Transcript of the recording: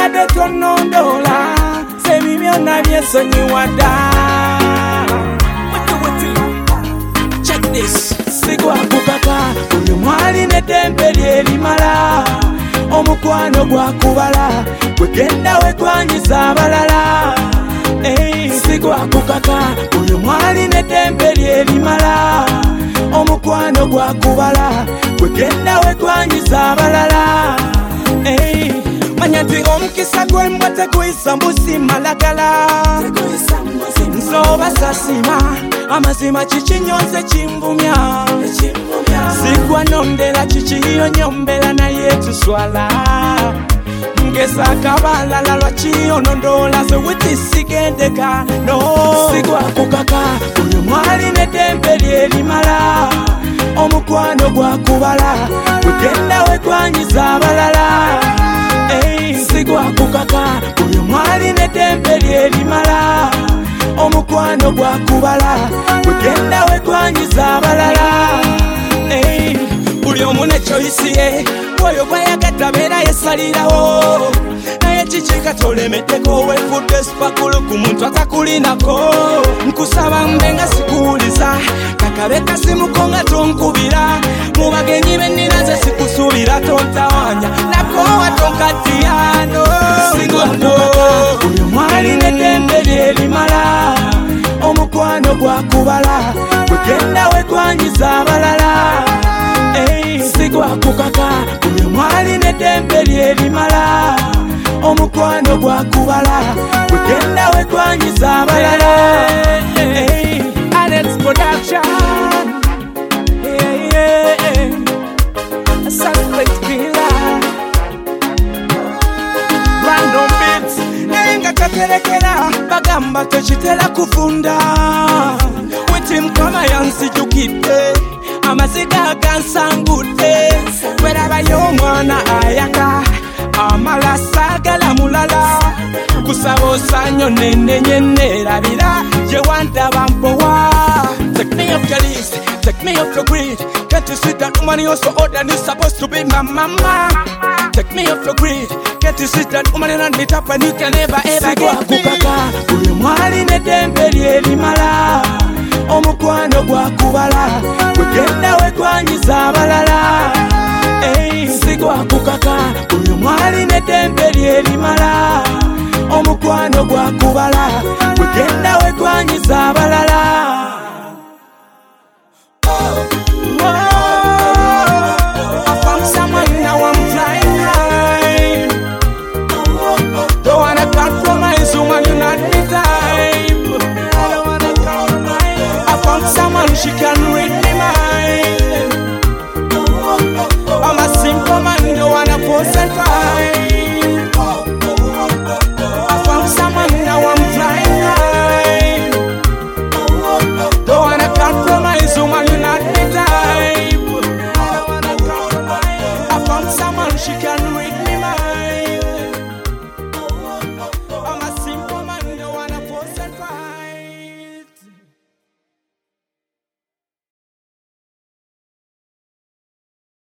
obadde tonondola sebi byonna byesonyiwa dda. Check this. Sigwa kukaka oyo mwali n'eddembe lye limala omukwano gwakubala gwegenda wegwanyiza abalala. Sigwa kukaka oyo mwali n'eddembe lye limala omukwano gwakubala gwegenda wegwanyiza abalala. Manya nti omukisa gw'embwa teguyisa mbuzi malagala nzoba sasima amazima kikinyonze kimvumya sigwa nondera kikiyonyombera naye tuswala ngeza akabalala lwakiyonondola zewitisigendeka no. Sigwa kukaka oyo mwali n'eddembe lye limala omukwano gwakubala gwegenda wegwanyiza abalala. Sigwa kukaka oyo mwali n'eddembe lye limala omukwano gwakubala gwegenda wegwanyiza abalala. Buli omu ne choice ye oyo gwayagadde abeera yesalirawo naye kiki tolemeddeko wefudde sipakulu ku muntu atakulinako. Nkusaba mbe nga sikuwuliza kakabe kasimuko nga tonkubira mu bagenyi bennina ze sikusuubira tontawanya nako watonkatiyano. Sigwa kukaka oyo mwali n'eddembe lye limala omukwano gwakubala gwegenda wegwanyiza abalala. Sigwa kukaka oyo mwali n'eddembe lye limala omukwano gwakubala gwegenda wegwanyiza abalala. Alex Production, Suspect Killer, Random Beats, nenga taterekera bagamba tekitera kufunda witi mukama yansijukidde amaziga agansangudde werabayo omwana ayaka amala saagala mulala kusaba osanyo nenenye nerabira gye wandaba mpowa. Take me off your list, take me off your grid. Can't you see that woman you're so old and is supposed to be my mama? Take me off your grid. Can't you see that woman you're on the top and you can never ever get me? Oyo mwali n'eddembe lye limala omukwano gwakubala gwegenda wegwanyiza abalala. Sigwa kukaka oyo mwali n'eddembe lye limala omukwano gwakubala gwegenda wegwanyiza abalala.